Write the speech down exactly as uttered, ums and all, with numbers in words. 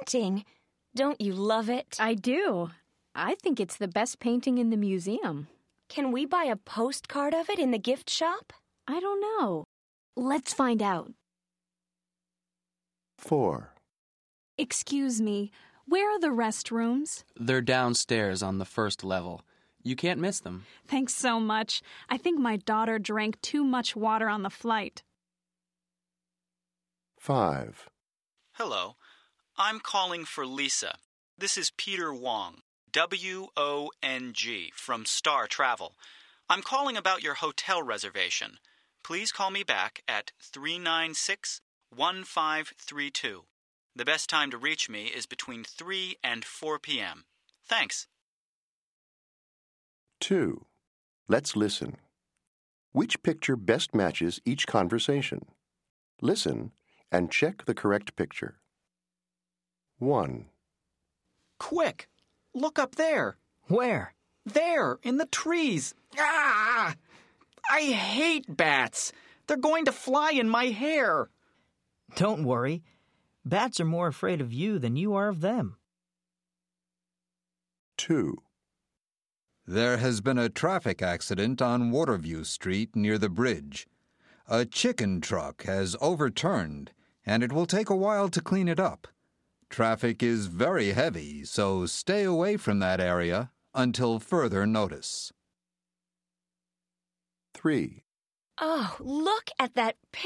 painting. Don't you love it? I do. I think it's the best painting in the museum. Can we buy a postcard of it in the gift shop? I don't know. Let's find out. Four. Excuse me, where are the restrooms? They're downstairs on the first level. You can't miss them. Thanks so much. I think my daughter drank too much water on the flight. Five. Hello. I'm calling for Lisa. This is Peter Wong, W O N G, from Star Travel. I'm calling about your hotel reservation. Please call me back at three nine six, one five three two. The best time to reach me is between three and four p.m. Thanks. Two. Let's listen. Which picture best matches each conversation? Listen and check the correct picture. One. Quick! Look up there. Where? There, in the trees. Ah! I hate bats. They're going to fly in my hair. Don't worry. Bats are more afraid of you than you are of them. Two. There has been a traffic accident on Waterview Street near the bridge. A chicken truck has overturned, and it will take a while to clean it up. Traffic is very heavy, so stay away from that area until further notice. Three. Oh, look at that picture.